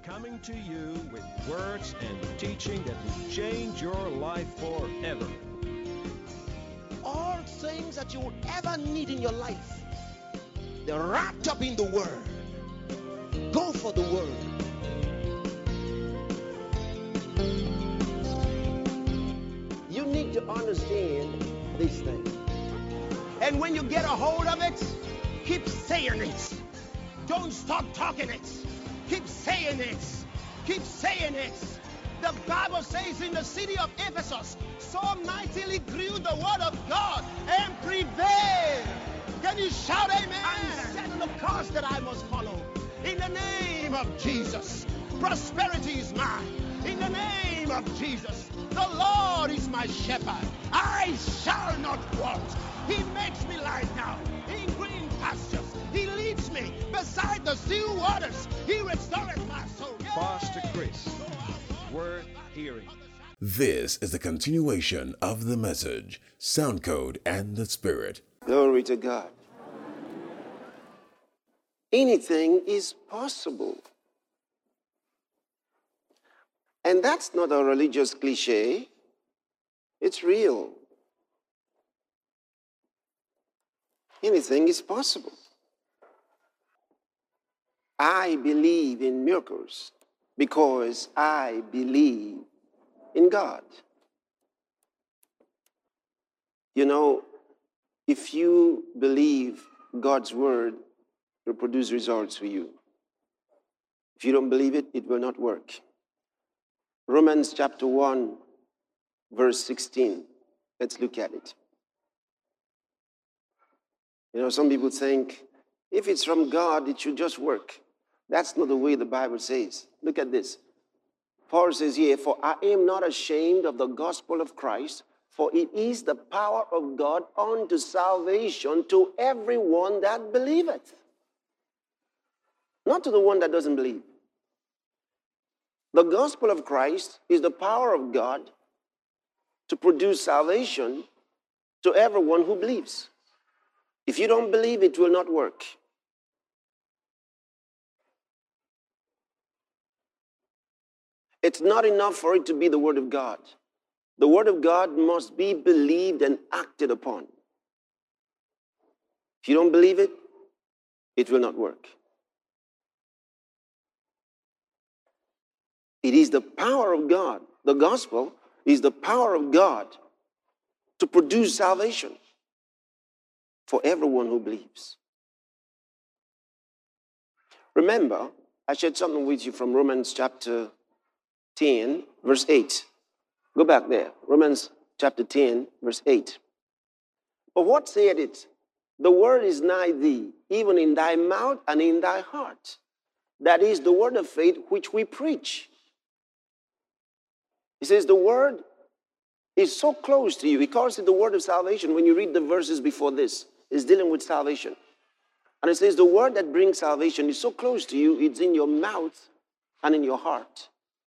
coming to you with words and teaching that will change your life forever. All things that you would ever need in your life, they're wrapped up in the Word. Go for the Word. You need to understand these things. And when you get a hold of it, keep saying it. Don't stop talking it. Keep saying it. Keep saying it. The Bible says in the city of Ephesus, so mightily grew the word of God and prevailed. Can you shout amen? I'm setting the course that I must follow. In the name of Jesus, prosperity is mine. In the name of Jesus, the Lord is my shepherd. I shall not want. He makes me lie down in green pastures. He leads me beside the still waters. He restores my soul. Pastor Chris, worth hearing. This is the continuation of the message, Sound Code and the Spirit. Glory to God. Anything is possible. And that's not a religious cliche. It's real. Anything is possible. I believe in miracles because I believe in God. You know, if you believe God's word will produce results for you. If you don't believe it, it will not work. Romans chapter 1, verse 16. Let's look at it. You know, some people think, if it's from God, it should just work. That's not the way the Bible says. Look at this. Paul says here, for I am not ashamed of the gospel of Christ, for it is the power of God unto salvation to everyone that believeth. Not to the one that doesn't believe. The gospel of Christ is the power of God to produce salvation to everyone who believes. If you don't believe, it will not work. It's not enough for it to be the word of God. The word of God must be believed and acted upon. If you don't believe it, it will not work. It is the power of God. The gospel is the power of God to produce salvation for everyone who believes. Remember, I shared something with you from Romans chapter 10, verse 8. Go back there. Romans chapter 10, verse 8. But what said it? The word is nigh thee, even in thy mouth and in thy heart. That is the word of faith which we preach. He says the word is so close to you. He calls it the word of salvation. When you read the verses before this, it's dealing with salvation. And it says the word that brings salvation is so close to you, it's in your mouth and in your heart.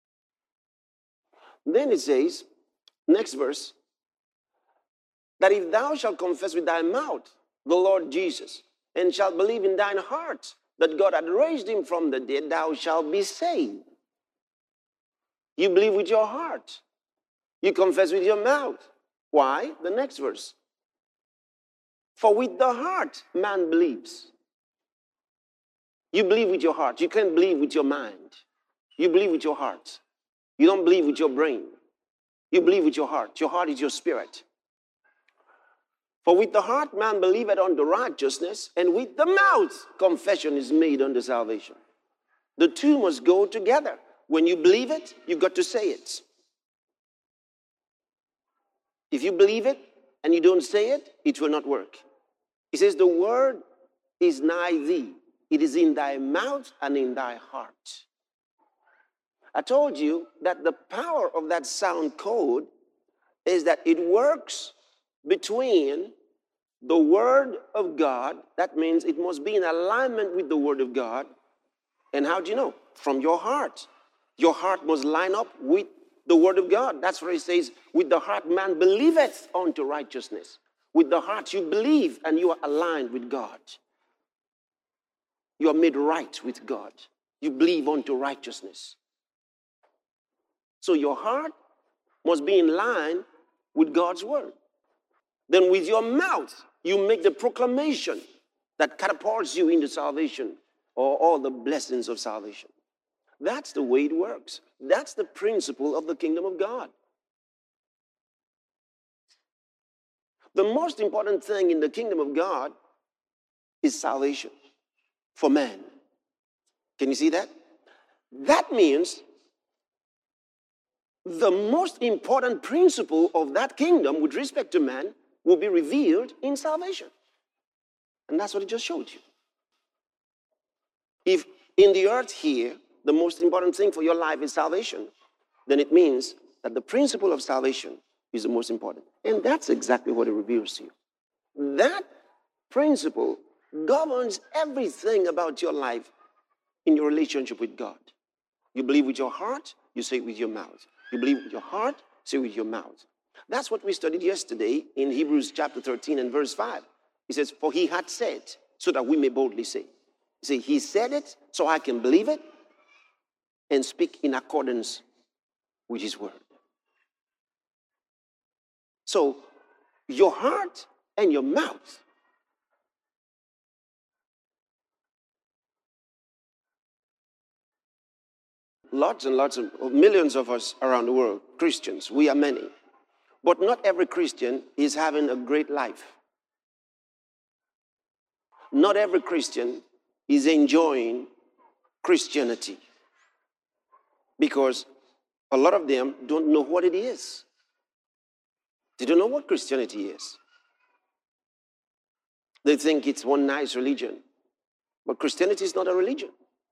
Then it says, next verse, that if thou shalt confess with thy mouth the Lord Jesus, and shalt believe in thine heart that God had raised him from the dead, thou shalt be saved. You believe with your heart. You confess with your mouth. Why? The next verse. For with the heart man believes. You believe with your heart. You can't believe with your mind. You believe with your heart. You don't believe with your brain. You believe with your heart. Your heart is your spirit. For with the heart man believeth unto righteousness, and with the mouth confession is made unto salvation. The two must go together. When you believe it, you've got to say it. If you believe it and you don't say it, it will not work. He says the word is nigh thee. It is in thy mouth and in thy heart. I told you that the power of that sound code is that it works between the word of God. That means it must be in alignment with the word of God. And how do you know? From your heart. Your heart must line up with the word of God. That's where it says, with the heart man believeth unto righteousness. With the heart you believe and you are aligned with God. You are made right with God. you believe unto righteousness. So your heart must be in line with God's word. Then with your mouth, you make the proclamation that catapults you into salvation or all the blessings of salvation. That's the way it works. That's the principle of the kingdom of God. The most important thing in the kingdom of God is salvation for man. Can you see that? That means the most important principle of that kingdom with respect to man will be revealed in salvation. And that's what it just showed you. If in the earth here, the most important thing for your life is salvation, then it means that the principle of salvation is the most important. And that's exactly what it reveals to you. That principle governs everything about your life in your relationship with God. You believe with your heart, you say it with your mouth. You believe with your heart, say it with your mouth. That's what we studied yesterday in Hebrews chapter 13 and verse 5. He says, for he had said, so that we may boldly say. See, he said it so I can believe it and speak in accordance with his word. So, your heart and your mouth lots and lots of millions of us around the world, Christians, we are many. But not every Christian is having a great life. Not every Christian is enjoying Christianity because a lot of them don't know what it is. They don't know what Christianity is. They think it's one nice religion, but Christianity is not a religion.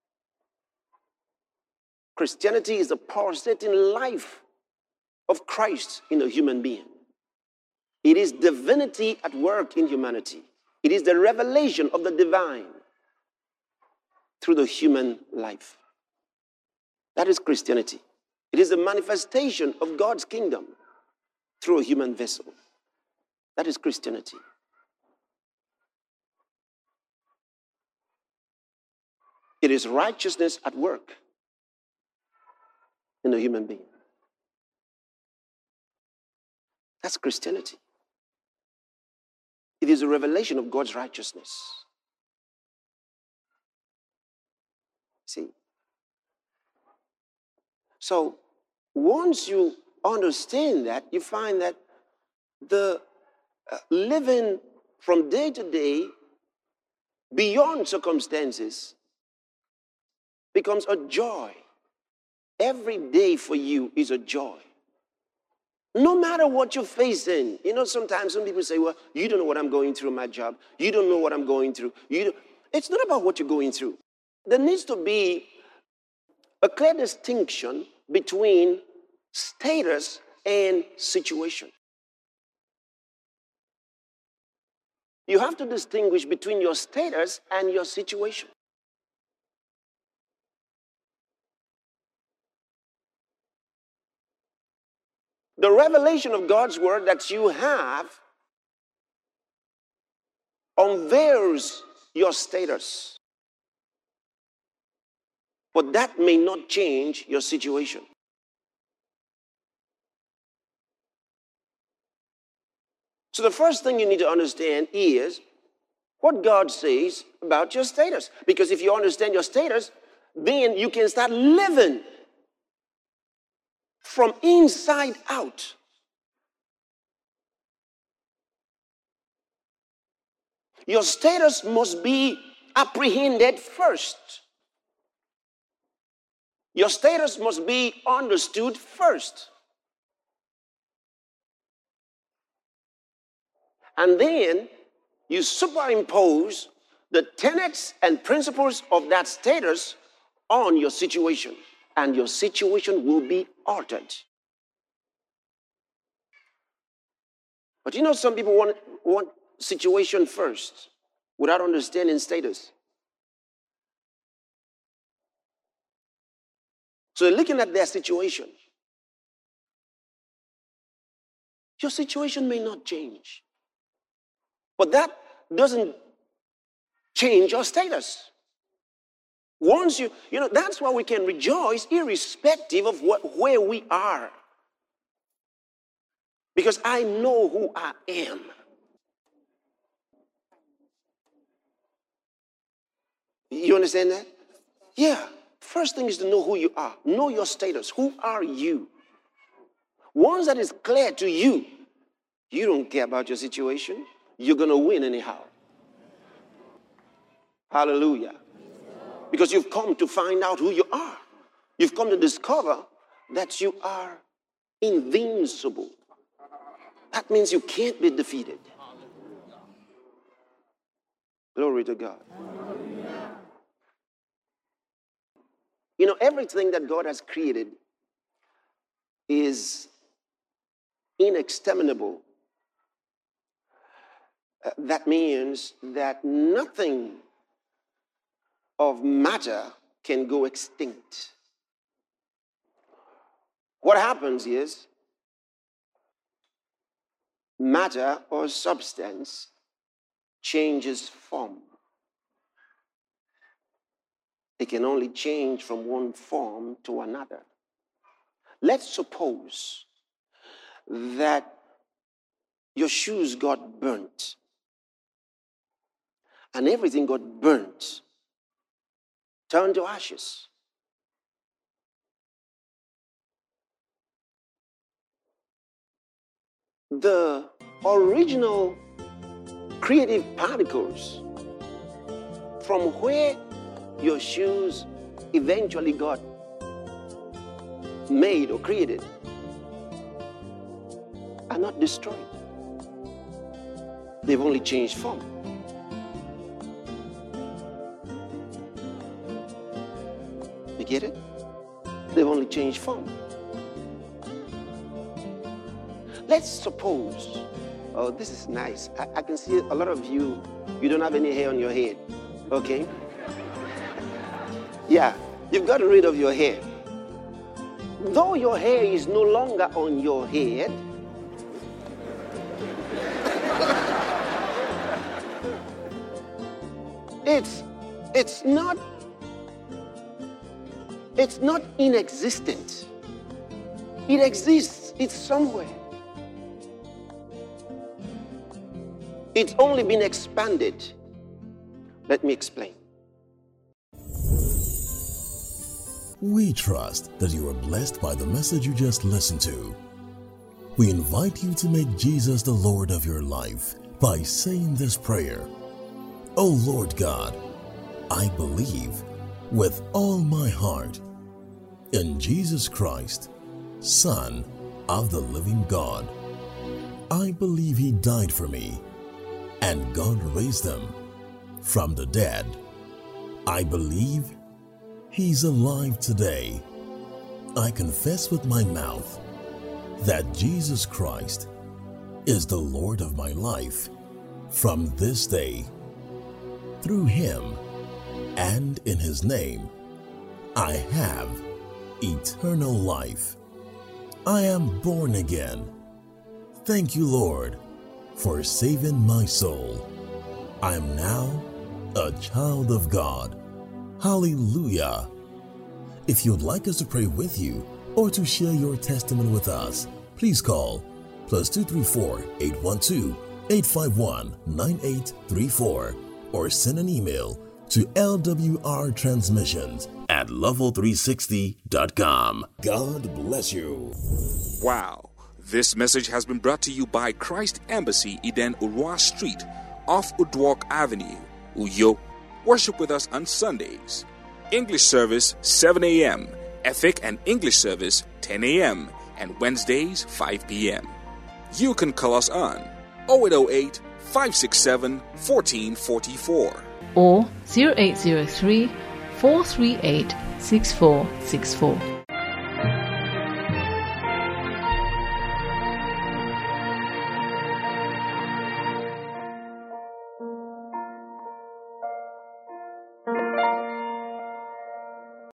Christianity is the pulsating life of Christ in a human being. It is divinity at work in humanity. It is the revelation of the divine through the human life. That is Christianity. It is the manifestation of God's kingdom through a human vessel. That is Christianity. It is righteousness at work in a human being. That's Christianity. It is a revelation of God's righteousness. See? So, once you understand that, you find that the living from day to day beyond circumstances becomes a joy. Every day for you is a joy. No matter what you're facing. You know, sometimes some people say, well, you don't know what I'm going through in my job. You don't know what I'm going through. It's not about what you're going through. There needs to be a clear distinction between status and situation. You have to distinguish between your status and your situation. The revelation of God's word that you have unveils your status. But that may not change your situation. So the first thing you need to understand is what God says about your status. Because if you understand your status, then you can start living from inside out. Your status must be apprehended first. Your status must be understood first. And then you superimpose the tenets and principles of that status on your situation. And your situation will be altered. But you know, some people want situation first without understanding status. So they're looking at their situation. Your situation may not change. But that doesn't change your status. Once that's why we can rejoice irrespective of where we are. Because I know who I am. You understand that? Yeah. First thing is to know who you are. Know your status. Who are you? Once that is clear to you, you don't care about your situation. You're going to win anyhow. Hallelujah. Because you've come to find out who you are. You've come to discover that you are invincible. That means you can't be defeated. Glory to God. Everything that God has created is inexterminable. That means that nothing of matter can go extinct. What happens is matter or substance changes form. It can only change from one form to another. Let's suppose that your shoes got burnt and everything got burnt, turned to ashes. The original creative particles from where your shoes eventually got made or created are not destroyed. They've only changed form. You get it? They've only changed form. Let's suppose, oh, this is nice. I can see a lot of you don't have any hair on your head, okay? Yeah, you've gotten rid of your hair. Though your hair is no longer on your head, it's not inexistent. It exists. It's somewhere. It's only been expanded. Let me explain. We trust that you are blessed by the message you just listened to. We invite you to make Jesus the Lord of your life by saying this prayer. O Lord God, I believe with all my heart in Jesus Christ, Son of the living God. I believe He died for me and God raised Him from the dead. I believe He's alive today. I confess with my mouth that Jesus Christ is the Lord of my life from this day. Through Him and in His name, I have eternal life. I am born again. Thank you, Lord, for saving my soul. I am now a child of God. Hallelujah. If you'd like us to pray with you or to share your testimony with us, please call +234 812 851 9834 or send an email to lwrtransmissions@level360.com. God bless you. Wow. This message has been brought to you by Christ Embassy, Eden Urwa Street, off Udwalk Avenue, Uyo. Worship with us on Sundays. English service 7 a.m., Ethic and English service 10 a.m., and Wednesdays 5 p.m. You can call us on 0808 567 1444 or 0803 438 6464.